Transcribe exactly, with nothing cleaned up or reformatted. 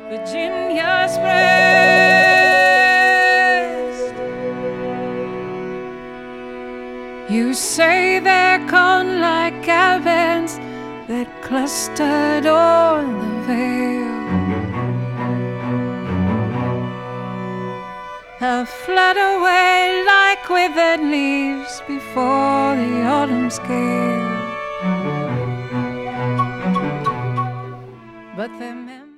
Virginia's breast. You say they're gone like cabins that clustered on the vale, have fled away like withered leaves before the autumn's gale. But their memories